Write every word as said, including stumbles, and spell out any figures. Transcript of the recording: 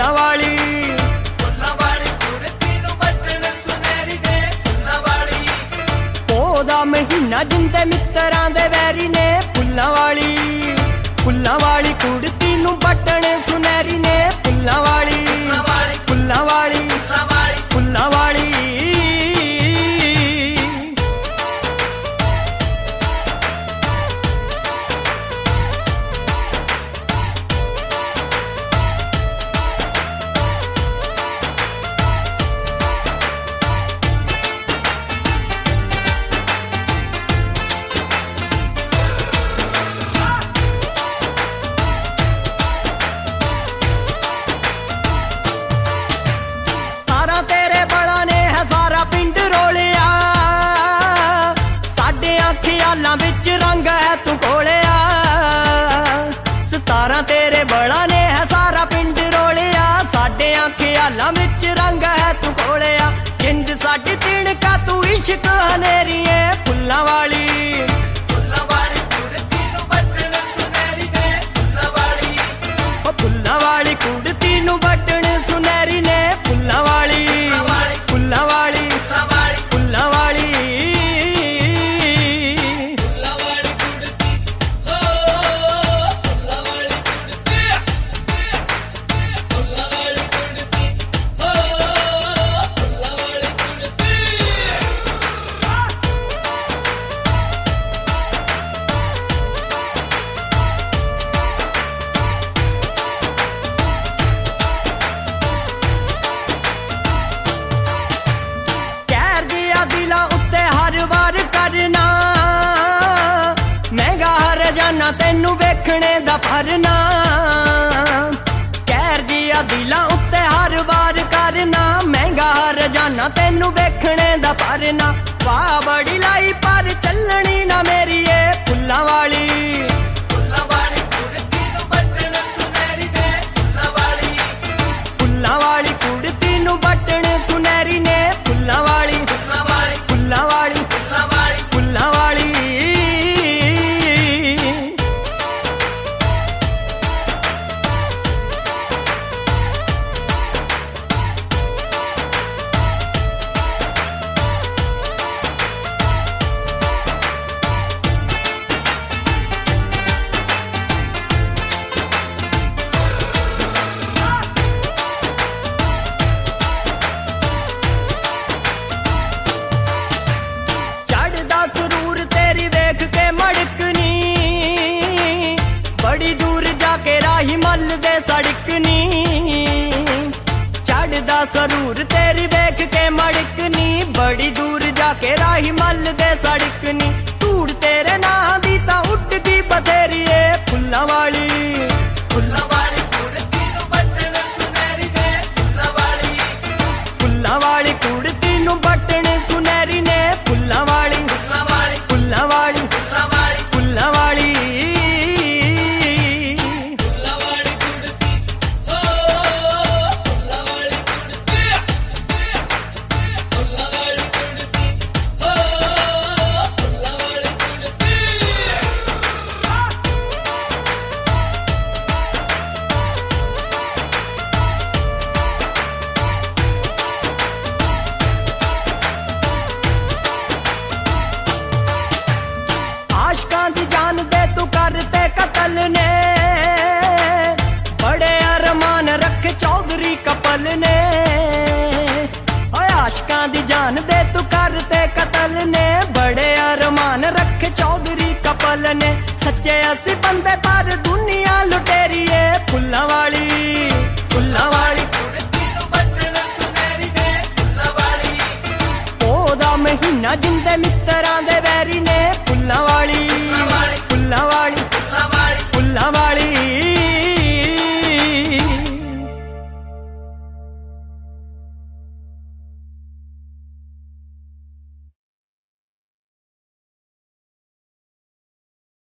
फुल्लां वाली फुल्लां वाली कुड़ती नूं बटन सुनहरी दे फुल्लां वाली ओदा महीना जिंदे मित्तरां दे वैरी ने फुल्लां वाली फुल्लां वाली कुड़ती नूं बटन सुनहरी ने फुल्लां वाली फुल्लां वाली फुल्लां वाली तेरे बड़ा ने है सारा पिंड रोलिया साडे ख्यालां विच रंग है तू कोलिया सतारा तेरे बड़ा ने है सारा पिंड रोलिया साडे ख्यालां विच रंग है तू कोलिया जिंद साडी तिणका तू इश्क हनेरिए फुल्लां वाली फुल्लां वाली कुड़ती नूं बटन सुनहरी दे फुल्लां वाली ओ फुल्लां वाली कुड़ती नूं बटन सुनहरी ने फुल्लां वाली फुल्लां वाली फुल्लां वाली फुल्लां वाली कुड़ती हो फुल्लां वाली कुड़ती फुल्लां वाली कुड़ती हो फुल्लां वाली कुड़ती दिलां उत्ते हर वार करना महंगा हर जाना तेनू वेखने दा फरना कहर दिया दिलां उत्ते हर वार करना महंगा हर जाना तेनू वेखने दा फरना वाह बड़ी लाई पर चलनी ना मेरी ये फुल्लां वाली फुल्लां वाली कुड़ती नूं बटन सुनहरी दे फुल्लां वाली फुल्लां वाली कुड़ती नूं बटन सुनहरी ने फुल्लां वाली फुल्लां वाली फुल्लां वाली फुल्लां वाली फुल्लां वाली चढ़दा सुरूर तेरी वेख के मड़कनी बड़ी दूर जाके राही मल दे सड़कनी चढ़दा सरूर तेरी वेख के मड़कनी बड़ी दूर जाके राही मल दे सड़कनी धूड़ तेरे नां दी तां उठ गई बथेरी ए फुल्लां वाली फुल्लां वाली कुड़ती नूं बटन सुनहरी दे फुल्लां वाली फुल्लां वाली कुड़ती नूं बटन सुनहरी ने फुल्लां वाली फुल्लां वाली फुल्लां वाली फुल्लां वाली फुल्लां वाली फुल्लां वाली कुड़ती हो फुल्लां वाली कुड़ती फुल्लां वाली कुड़ती हो फुल्लां वाली कुड़ती आशकां दी जान दे तू करते कतल ने बड़े अरमान रखे चौधरी कपल ने ओए आशकां दी जान दे तू करते कतल ने बड़े अरमान रखे चौधरी कपल ने सच्चे असी बंदे पर दुनिया लुटेरी ए फुल्लां वाली